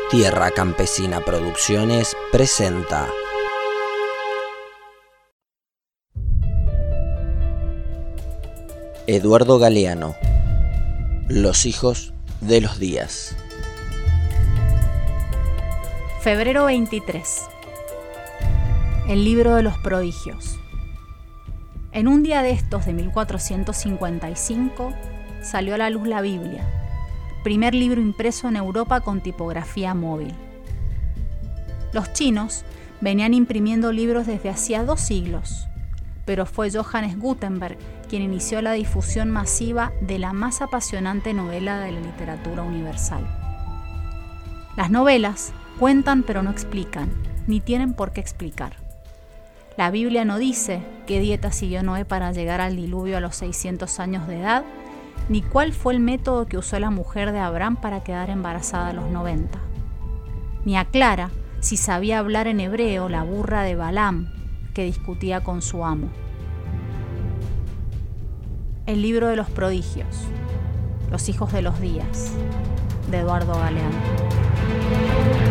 Tierra Campesina Producciones presenta Eduardo Galeano, Los hijos de los días. Febrero 23. El libro de los prodigios. En un día de estos de 1455 salió a la luz la Biblia, primer libro impreso en Europa con tipografía móvil. Los chinos venían imprimiendo libros desde hacía 2 siglos, pero fue Johannes Gutenberg quien inició la difusión masiva de la más apasionante novela de la literatura universal. Las novelas cuentan pero no explican, ni tienen por qué explicar. La Biblia no dice qué dieta siguió Noé para llegar al diluvio a los 600 años de edad, ni cuál fue el método que usó la mujer de Abraham para quedar embarazada a los 90. Ni aclara si sabía hablar en hebreo la burra de Balaam, que discutía con su amo. El libro de los prodigios, Los hijos de los días, de Eduardo Galeano.